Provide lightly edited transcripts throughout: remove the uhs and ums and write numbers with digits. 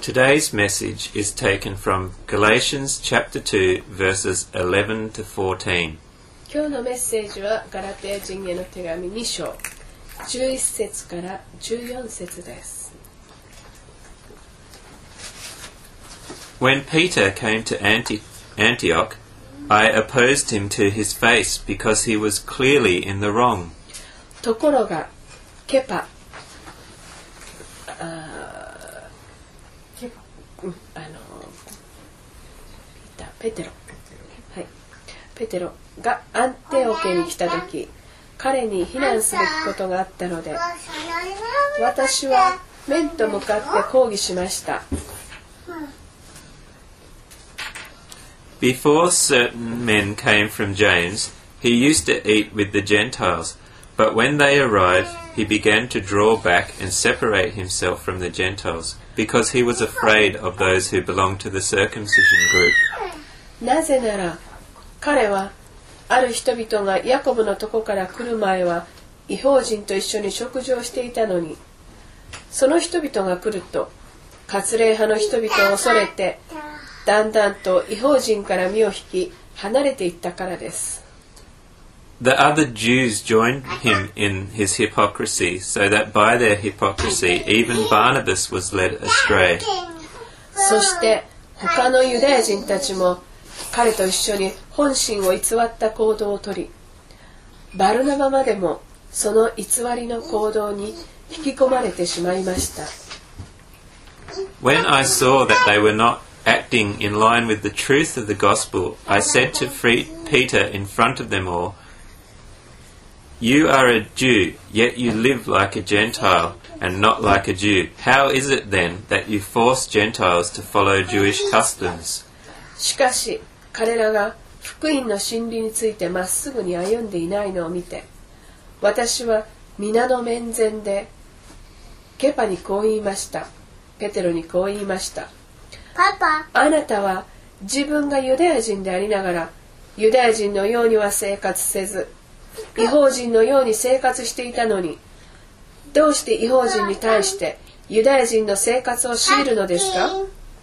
Today's message is taken from Galatians chapter 2 verses 11 to 14. 今日のメッセージはガラテヤ人への手紙2章11節から14節です。 When Peter came to Antioch, I opposed him to his face because he was clearly in the wrong. ところがペテロがアンテオケに来た時、彼に非難すべきことがあったので、私は面と向かって抗議しました。 Before certain men came from James, he used to eat with the Gentiles, but when they arrived, he began to draw back and separate himself from the Gentiles, because he was afraid of those who belonged to the circumcision group. なぜなら、彼はある人々がヤコブのとこから来る前は異邦人と一緒に食事をしていたのに、その人々が来ると割礼派の人々を恐れてだんだんと異邦人から身を引き離れていったからです。 The other Jews joined him in his hypocrisy, so that by their hypocrisy even Barnabas was led astray. そして他のユダヤ人たちも彼と一緒に本心を偽った行動をとり、バルナバまでもその偽りの行動に引き込まれてしまいました。 When I saw that they were not acting in line with the truth of the gospel, I said to Peter in front of them all, "You are a Jew, yet you live like a Gentile and not like a Jew. How is it then that you force Gentiles to follow Jewish customs?" しかし彼らが福音の真理についてまっすぐに歩んでいないのを見て、私は皆の面前でペテロにこう言いました。あなたは自分がユダヤ人でありながらユダヤ人のようには生活せず、異邦人のように生活していたのに、どうして異邦人に対してユダヤ人の生活を強いるのですか？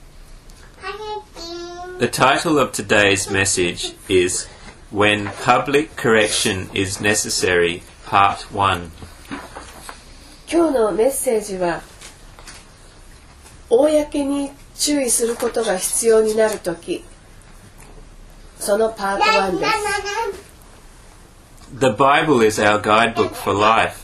The title of today's message is When Public Correction is Necessary, Part 1. 今日のメッセージは、公に注意することが必要になるとき、そのパート1です。 The Bible is our guidebook for life.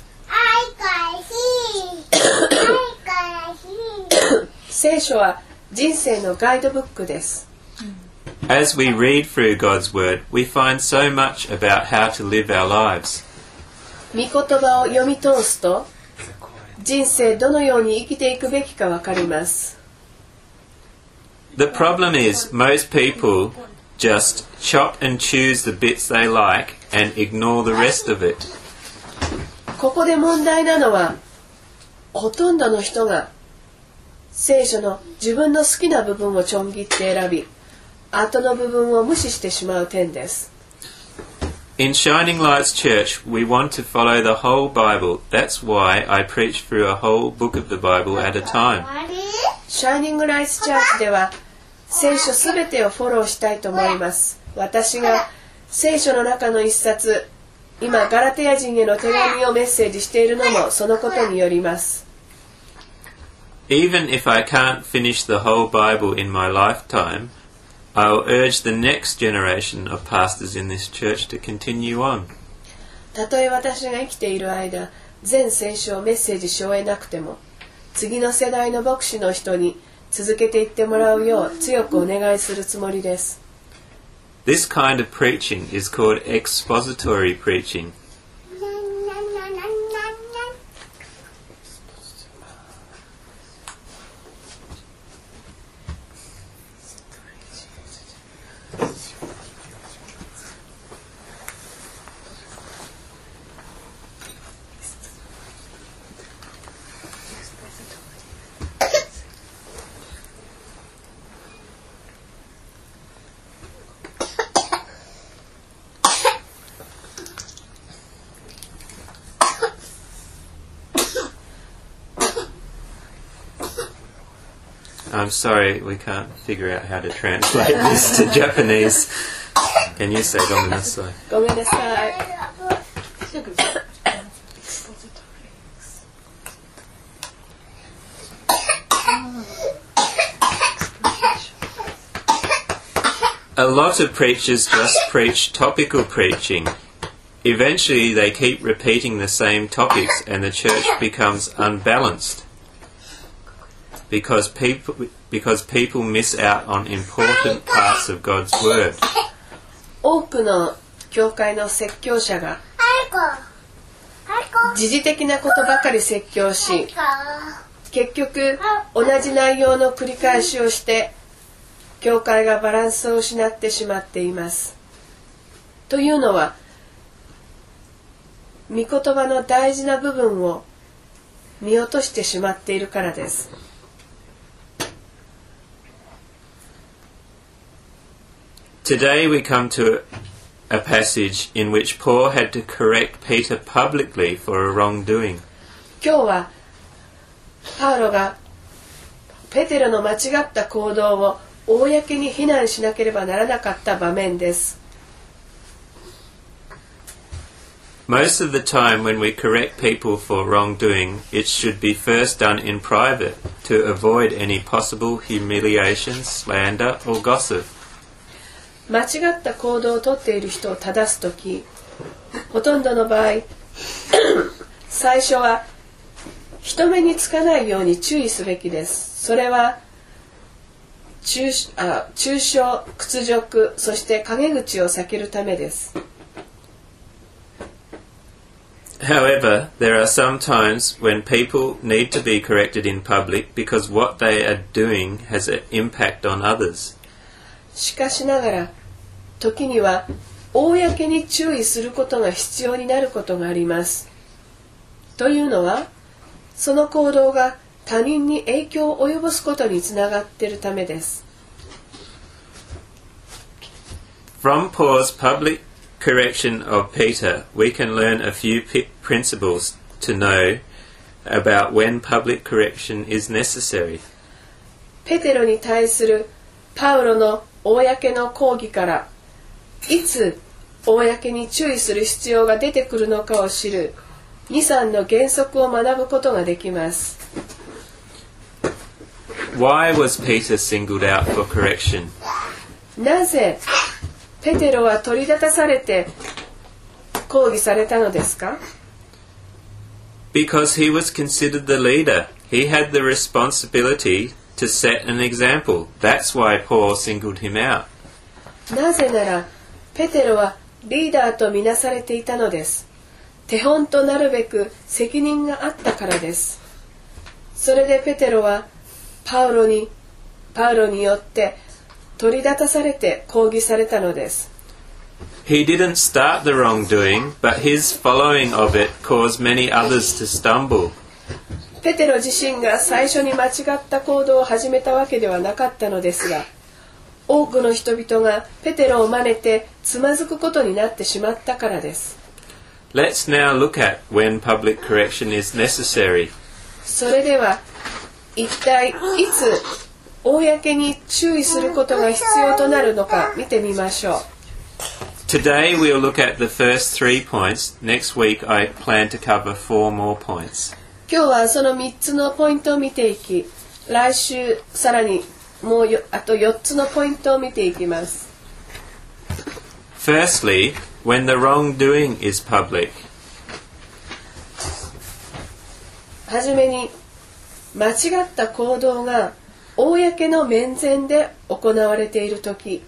聖書は人生のガイドブックです。 As we read through God's Word, we find so much about how to live our lives. 御言葉を読み通すと、人生どのように生きていくべきかわかります。 The problem is, most people just chop and choose the bits they like and ignore the rest of it. ここで問題なのは、ほとんどの人が聖書の自分の好きな部分をちょん切って選び、後の部分を無視してしまう点です。 In Shining Lights Church, we want to follow the whole Bible. That's why I preach through a whole book of the Bible at a time. シャイニングライツチャーチでは聖書すべてをフォローしたいと思います。私が聖書の中の一冊、今ガラテヤ人への手紙をメッセージしているのもそのことによります。 Even if I can't finish the whole Bible in my lifetime, I'll urge the next generation of pastors in this church to continue on. たとえ私が生きている間、全聖書をメッセージし終えなくても、次の世代の牧師の人に続けていってもらうよう強くお願いするつもりです。 This kind of preaching is called expository preaching. I'm sorry, we can't figure out how to translate this to Japanese. Can you say gomenasai? ごめんなさい。 A lot of preachers just preach topical preaching. Eventually they keep repeating the same topics and the church becomes unbalanced because people miss out on important parts of God's Word. 多くの教会の説教者が時事的なことばかり説教し、結局同じ内容の繰り返しをして教会がバランスを失ってしまっています。というのは、御言葉の大事な部分を見落としてしまっているからです。 Today we come to a passage in which Paul had to correct Peter publicly for a wrongdoing. 今日はパウロがペテロの間違った行動を公に非難しなければならなかった場面です。 Most of the time when we correct people for wrongdoing, it should be first done in private to avoid any possible humiliation, slander or gossip. 間違った行動をとっている人を正すとき、ほとんどの場合、最初は人目につかないように注意すべきです。それは中傷、屈辱、そして陰口を避けるためです。 However, there are some times when people need to be corrected in public because what they are doing has an impact on others. しかしながら、時には公に注意することが必要になることがあります。というのは、その行動が他人に影響を及ぼすことにつながっているためです。 From Paul's public correction of Peter, we can learn a few principles to know about when public correction is necessary. ペテロに対するパウロの公の抗議から、いつ公に注意する必要が出てくるのかを知る2、3の原則を学ぶことができます。 Why was Peter singled out for correction? なぜペテロは取り立たされて抗議されたのですか？ Because he was considered the leader. He had the responsibility to set an example. That's why Paul singled him out. なぜならペテロはリーダーとみなされていたのです。手本となるべく責任があったからです。それでペテロはパウロによって取り立たされて抗議されたのです。 He didn't start the wrongdoing, but his following of it caused many others to stumble. ペテロ自身が最初に間違った行動を始めたわけではなかったのですが、多くの人々がペテロを真似てつまずくことになってしまったからです。 Let's now look at when public correction is necessary. それでは一体いつ公に注意することが必要となるのか見てみましょう。 Today we'll look at the first 3 points. Next week I plan to cover 4 more points. 今日はその3つのポイントを見ていき、来週さらにもうあと4つのポイントを見ていきます。 Firstly, when the wrongdoing is public. はじめに間違った行動が公の面前で行われているとき、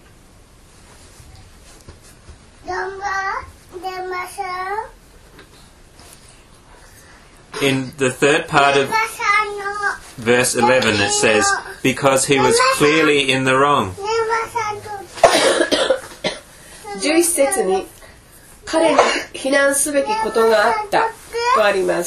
In the third part of verse 11 it says, because he was clearly in the wrong. 11節に彼に非難すべきことがあったとあります。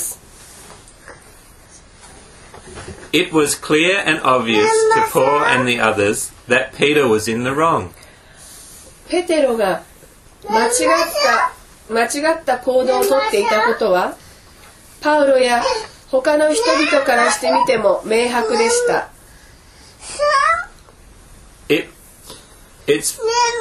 It was clear and obvious to Paul and the others that Peter was in the wrong. ペテロが間違った行動をとっていたことは、パウロや他の人々からしてみても明白でした。 It's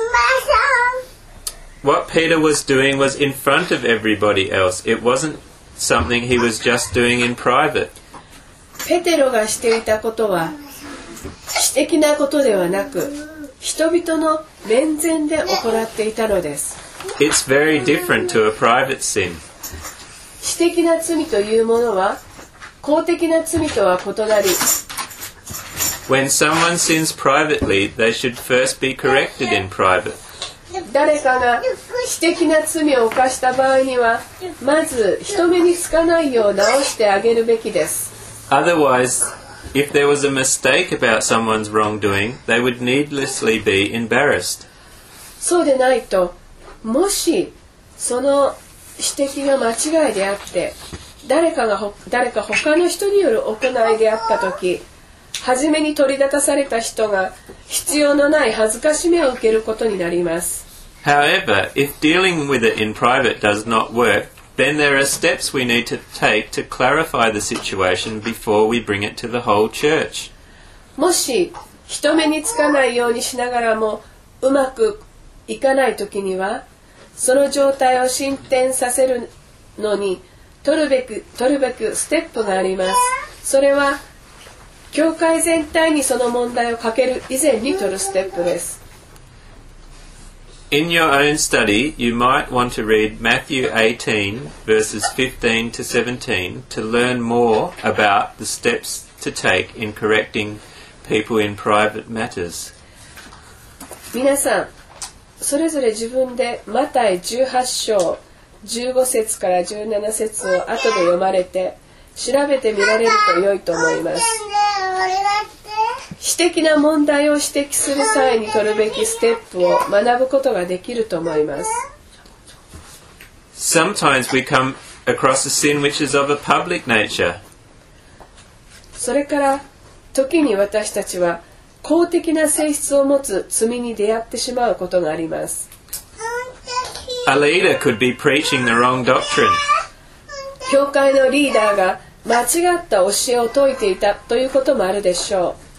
what Peter was doing was in front of everybody else. It wasn't something he was just doing in private. ペテロがしていたことは私的なことではなく、人々の面前で行っていたのです。 It's very different to a private sin. 私的な罪というものは公的な罪とは異なり、 When someone sins privately, they should first be corrected in private. 誰かが私的な罪を犯した場合には、まず人目につかないよう直してあげるべきです。 Otherwise, if there was a mistake about someone's wrongdoing, they would needlessly be embarrassed. そうでないと、もしその指摘が間違いであって、誰か他の人による行いであったとき、初めに取り立たされた人が必要のない恥ずかしめを受けることになります。 However, if dealing with it in private does not work, then there are steps we need to take to clarify the situation before we bring it to the whole church. もし人目につかないようにしながらもうまくいかないときには、その状態を進展させるのに取るべくステップがあります。それは教会全体にその問題をかける以前に取るステップです。 In your own study, you might want to read Matthew 18, verses 15 to 17, to learn more about the steps to take in correcting people in private matters. 皆さん、それぞれ自分でマタイ18章15節から17節を後で読まれて調べてみられると良いと思います。私的な問題を指摘する際に取るべきステップを学ぶことができると思います。 Sometimes we come across a sin which is of a public nature. それから時に私たちは公的な性質を持つ罪に出会ってしまうことがあります。 A leader could be preaching the wrong doctrine. 教会のリーダーが間違った教えを説いていたということもあるでしょう。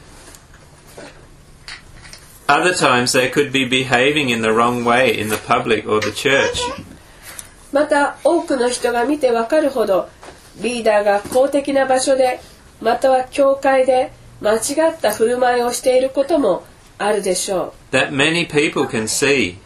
Other times they could be behaving in the wrong way in the public or the church. また多くの人が見てわかるほどリーダーが公的な場所でまたは教会で間違った振る舞いをしていることもあるでしょう。 That many people can see.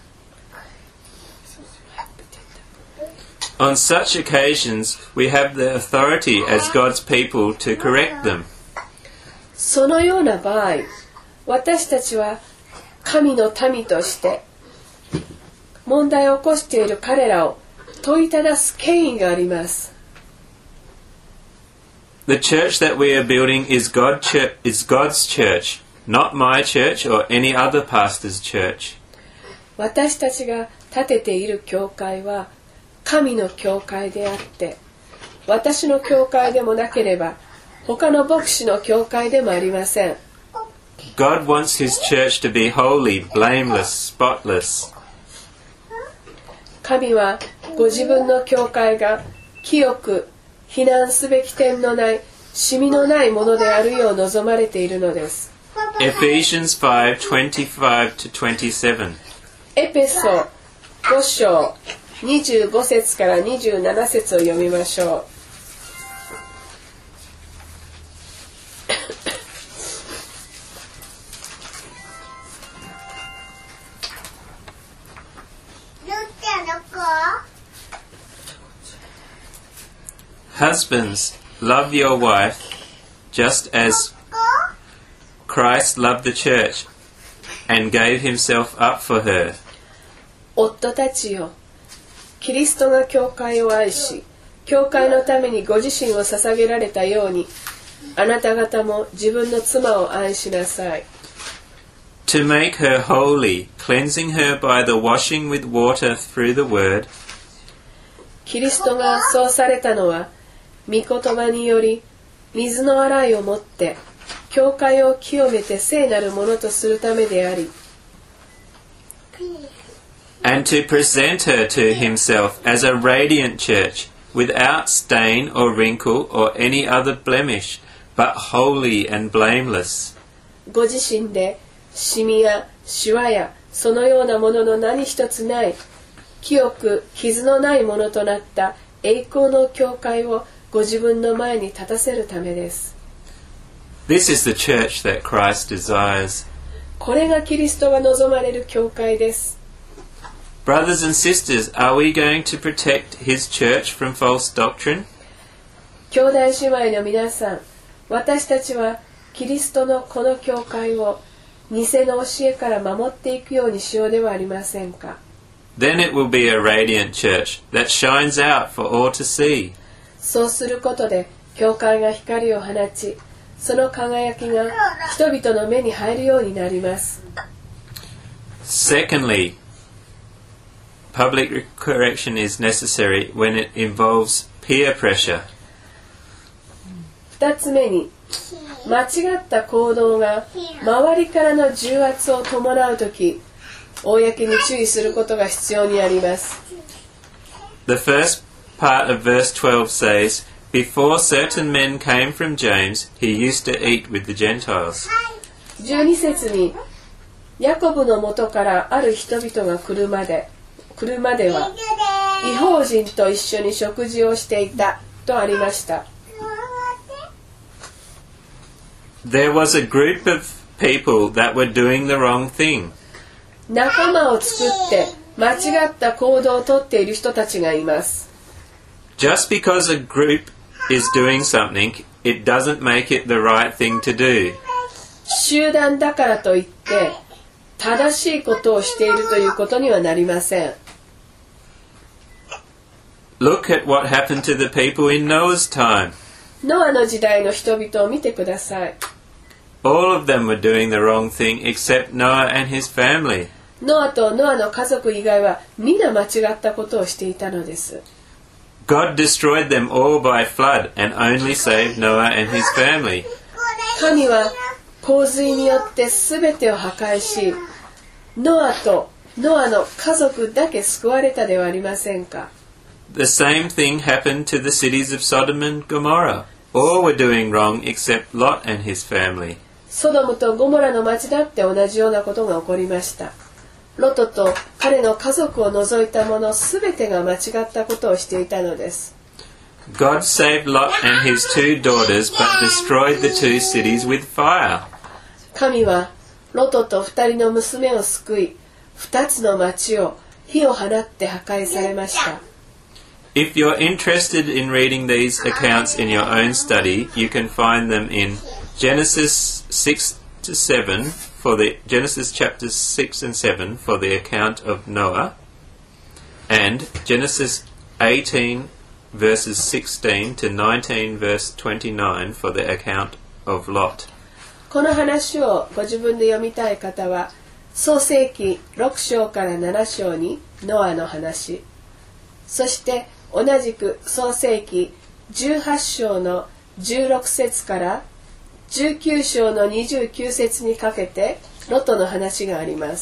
On such occasions, we have the authority as God's people to correct them. そのような場合、私たちは神の民として問題を起こしている彼らを問いただす権威があります。 The church that we are building is God's church, not my church or any other pastor's church. 私たちが建てている教会は神の教会であって、私の教会でもなければ他の牧師の教会でもありません。 God wants His church to be holy, blameless, spotless. 神はご自分の教会が清く非難すべき点のないシミのないものであるよう望まれているのです。 Ephesians 5:25 to 27. エペソ5章25節から27節を読みましょう。 Husbands, love your wife just as Christ loved the church and gave himself up for her. 夫たちよ、キリストが教会を愛し、教会のためにご自身を捧げられたように、あなた方も自分の妻を愛しなさい。 To make her holy, cleansing her by the washing with water through the word. キリストがそうされたのは、御言葉により水の洗いをもって教会を清めて聖なるものとするためであり、 And to present her to himself as a radiant church, without stain or wrinkle or any other blemish, but holy and blameless. ご自身でシミやシワやそのようなものの何一つない清く傷のないものとなった栄光の教会をご自分の前に立たせるためです。 This is the church that Christ desires. これがキリストが望まれる教会です。 Brothers and sisters, are we going to protect his church from false doctrine? 兄弟姉妹の皆さん、私たちはキリストのこの教会を偽の教えから守っていくようにしようではありませんか。 Then it will be a radiant church that shines out for all to see. そうすることで教会が光を放ち、その輝きが人々の目に入るようになります。 Secondly, public correction is necessary when it involves peer pressure. 2つ目に、間違った行動が周りからの重圧を伴うとき、公に注意することが必要にあります。 The first part of verse 12 says, Before certain men came from James, he used to eat with the Gentiles. 12節に、ヤコブの元からある人々が来るまでは、異邦人と一緒に食事をしていたとありました。 There was a group of people that were doing the wrong thing. 仲間を作って間違った行動をとっている人たちがいます。 Just because a group is doing something, it doesn't make it the right thing to do. 集団だからといって正しいことをしているということにはなりません。 Look at what happened to the people in Noah's time. ノアの時代の人々を見てください。 All of them were doing the wrong thing except Noah and his family. ノアとノアの家族以外は皆間違ったことをしていたのです。 God destroyed them all by flood and only saved Noah and his family. 神は洪水によって全てを破壊し、ノアとノアの家族だけ救われたではありませんか。 The same thing happened to the cities of Sodom and Gomorrah. All were doing wrong except Lot and his family. ソドムとゴモラの町だって同じようなことが起こりました。ロトと彼の家族を除いた者すべてが間違ったことをしていたのです。 God saved Lot and his two daughters but destroyed the two cities with fire. 神はロトと二人の娘を救い、二つの町を火を放って破壊されました。 If you're interested in reading these accounts in your own study, you can find them in Genesis 6 to 7 for the Genesis chapters 6 and 7 for the account of Noah, and Genesis 18 verses 16 to 19 verse 29 for the account of Lot. この話をご自分で読みたい方は、創世記6章から7章にノアの話、そして同じく創世記18章の16節から19章の29節にかけてロトの話があります。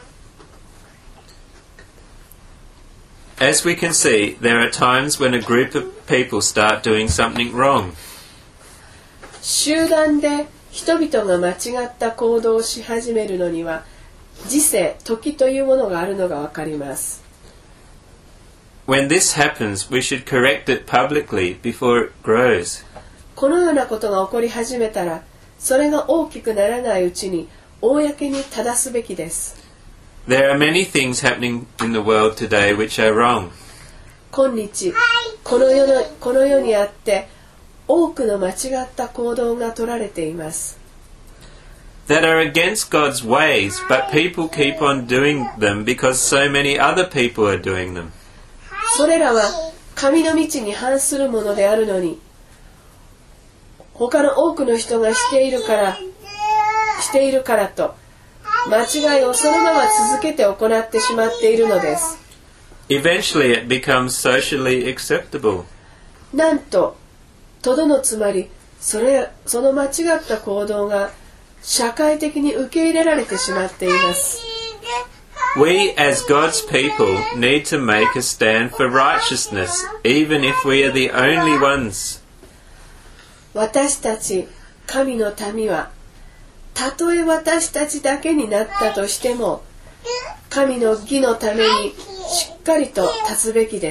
As we can see, there are times when a group of people start doing something wrong. 集団で人々が間違った行動をし始めるのには時世、時というものがあるのがわかります。 When this happens, we should correct it publicly before it grows. このようなことが起こり始めたら、それが大きくならないうちに公に正すべきです。 There are many things happening in the world today which are wrong. 今日、この世にあって多くの間違った行動が取られています。 That are against God's ways, but people keep on doing them because so many other people are doing them. それらは神の道に反するものであるのに、他の多くの人がしているからと間違いをそのまま続けて行ってしまっているのです。 Eventually it becomes socially acceptable. なんととどのつまりその間違った行動が社会的に受け入れられてしまっています。 We as God's people need to make a stand for righteousness, even if we are the only ones. 私たち神の民はたとえ私たちだけになったとしても、神の義のためにしっかりと立つべきです。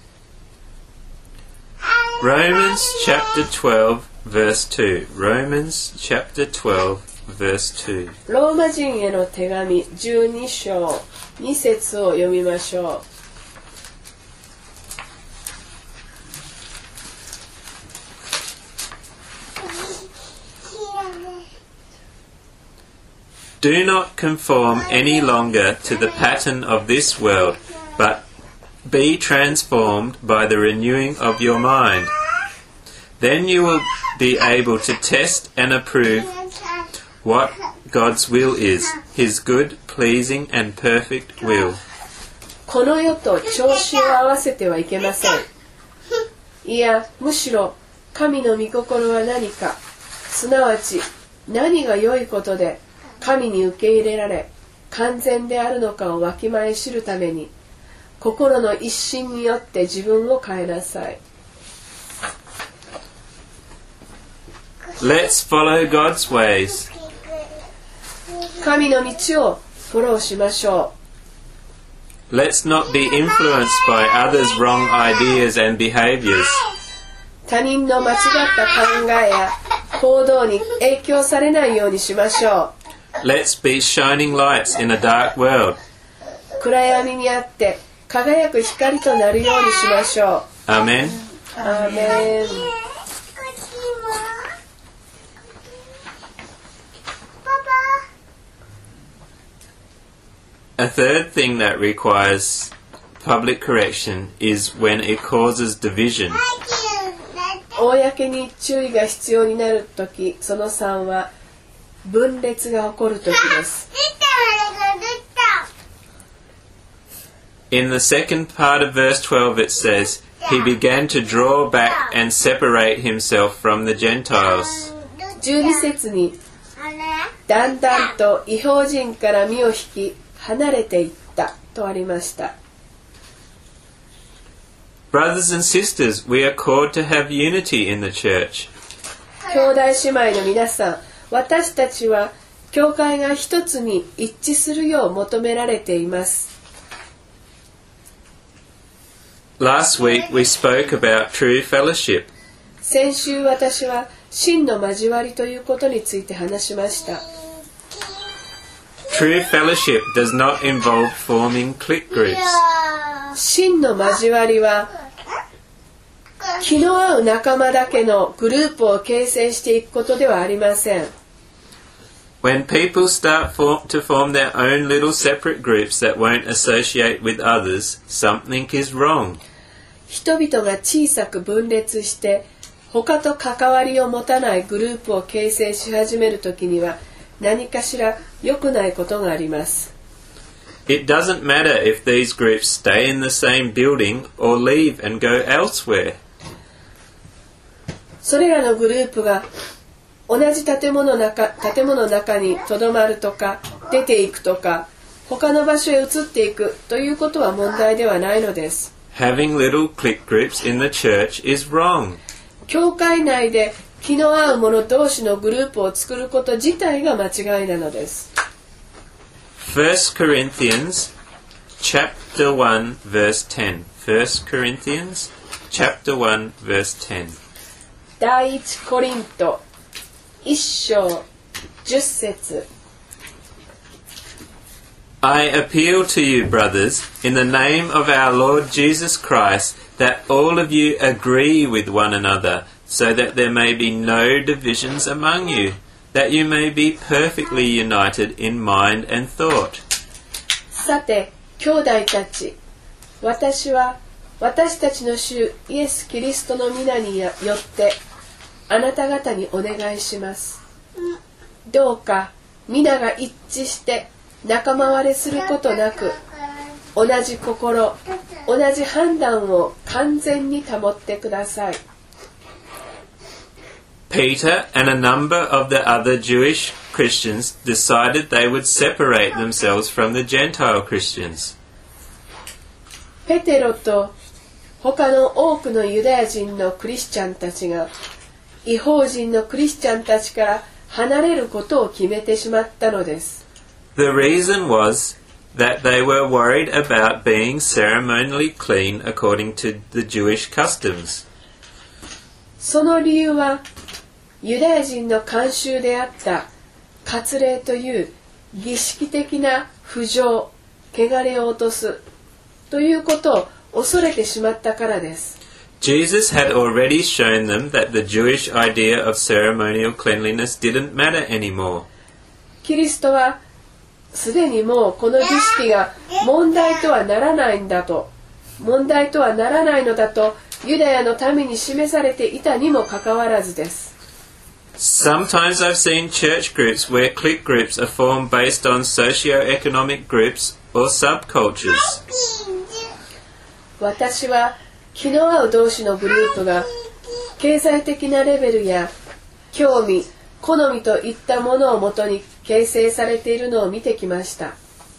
Romans chapter 12 verse 2. Romans chapter 12 verse 2. ローマ人への手紙12章2節を読みましょう。 Do not conform any longer to the pattern of this world, but be transformed by the renewing of your mind. Then you will be able to test and approve what God's will is, His good, pleasing and perfect will. この世と調子を合わせてはいけません。いや、むしろ神の御心は何か、すなわち何が良いことで神に受け入れられ完全であるのかをわきまえ知るために、心の一心によって自分を変えなさい。 Let's follow God's ways. 神の道をフォローしましょう。Let's not be influenced by others' wrong ideas and behaviors. 他人の間違った考えや行動に影響されないようにしましょう。 Let's be shining lights in a dark world. 暗闇にあって輝く光となるようにしましょう。 アーメン。 アーメン。 A third thing that requires public correction is when it causes division. 公に注意が必要になるとき、その3は分裂が起こるときです。 In the second part of verse 12 it says, He began to draw back and separate himself from the Gentiles. 12節に、だんだんと異邦人から身を引き、離れていったとありました。 Brothers and sisters, we are called to have unity in the church. 兄弟姉妹の皆さん、私たちは教会が一つに一致するよう求められています。 Last week we spoke about true fellowship. 先週私は真の交わりということについて話しました。 True fellowship does not involve forming clique groups. 真の交わりは気の合う仲間だけのグループを形成していくことではありません。 When people start to form their own little separate groups that won't associate with others, something is wrong. 人々が小さく分裂して他と関わりを持たないグループを形成し始めるときには何かしら良くないことがあります。 It doesn't matter if these groups stay in the same building or leave and go elsewhere. それらのグループが同じ建物の中にとどまるとか出ていくとか他の場所へ移っていくということは問題ではないのです。 Having little clique groups in the church is wrong. 教会内で気の合う者同士のグループを作ること自体が間違いなのです。 1 Corinthians chapter 1 verse 10. 1 Corinthians chapter 1 verse 10. 第一コリント1章10節。 I appeal to you, brothers, in the name of our Lord Jesus Christ, that all of you agree with one another, so that there may be no divisions among you, that you may be perfectly united in mind and thought. さて、兄弟たち、私は私たちの主イエス・キリストの皆によってあなた方にお願いします。どうか皆が一致して仲間割れすることなく、同じ心、同じ判断を完全に保ってください。 Peter and a number of the other Jewish Christians decided they would separate themselves from the Gentile Christians. ペテロと他の多くのユダヤ人のクリスチャンたちが異邦人のクリスチャンたちから離れることを決めてしまったのです。 The reason was that they were worried about being ceremonially clean according to the Jewish customs. その理由は、ユダヤ人の慣習であった割礼という儀式的な不浄、汚れを落とすということを恐れてしまったからです。 Jesus had already shown them that the Jewish idea of ceremonial cleanliness didn't matter anymore. キリストはすでにもうこの儀式が問題とはならないのだとユダヤの民に示されていたにもかかわらずです。 Sometimes I've seen church groups where clique groups are formed based on socio-economic groups or subcultures. 私は気の合う同士のグループが経済的なレベルや興味、好みといったものをもとに形成されているのを見てきました。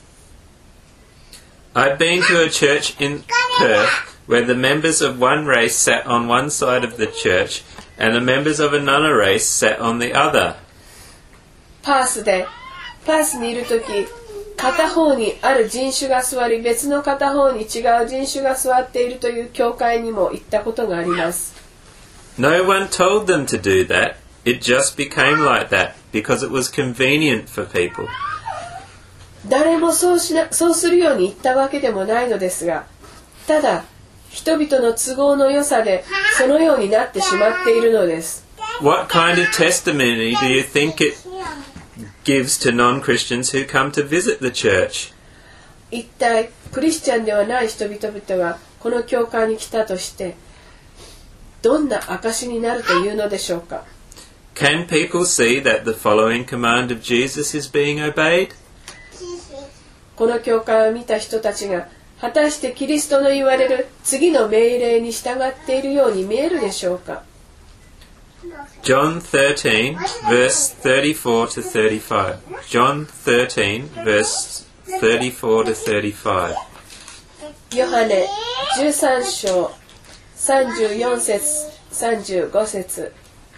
I've been to a church in Perth where the members of one race sat on one side of the church and the members of another race sat on the other. パースにいるとき、片方にある人種が座り、別の片方に違う人種が座っているという教会にも行ったことがあります。 No one told them to do that. It just became like that because it was convenient for people. 誰もそうするように言ったわけでもないのですが、ただ人々の都合の良さでそのようになってしまっているのです。 What kind of testimony do you think it gives to non-Christians who come to visit the church? 一体クリスチャンではない人々がこの教会に来たとしてどんな証になるというのでしょうか。 Can people see that the following command of Jesus is being obeyed? この教会を見た人たちが果たしてキリストの言われる次の命令に従っているように見えるでしょうか。 John 13 verse 34 to 35. John 13 verse 34 to 35. ヨハネ13章34節35節。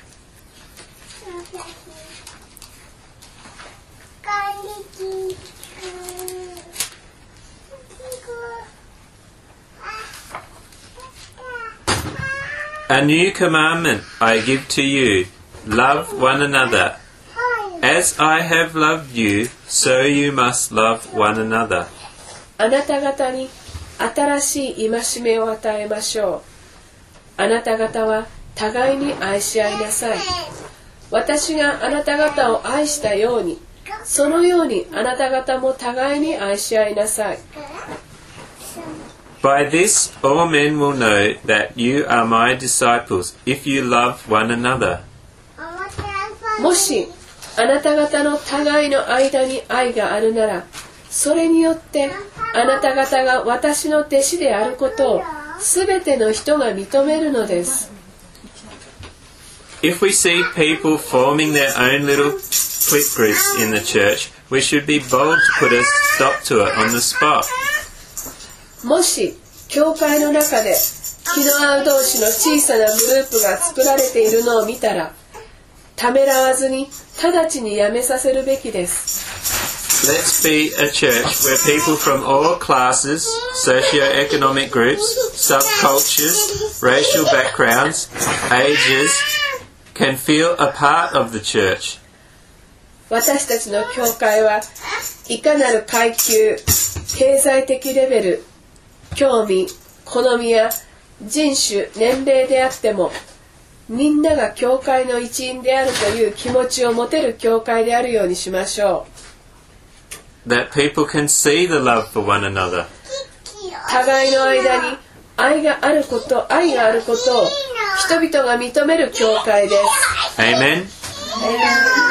A new commandment I give to you, love one another. As I have loved you, so you must love one another. あなた方に新しい戒めを与えましょう。あなた方は互いに愛し合いなさい。私があなた方を愛したように、そのようにあなた方も互いに愛し合いなさい。 By this all men will know that you are my disciples, if you love one another. もしあなた方の互いの間に愛があるなら、それによってあなた方が私の弟子であることをすべての人が認めるのです。 If we see people forming their own little clique groups in the church, we should be bold to put a stop to it on the spot. もし教会の中で気の合う同士の小さなグループが作られているのを見たら、ためらわずに直ちにやめさせるべきです。 Let's be a church where people from all classes, socio-economic groups, subcultures, racial backgrounds, ages, can feel a part of the church. 私たちの教会はいかなる階級、経済的レベル、興味、好みや人種、年齢であっても、みんなが教会の一員であるという気持ちを持てる教会であるようにしましょう。That people can see the love for one another. 互いの間に愛があることを人々が認める教会です。 Amen. Amen.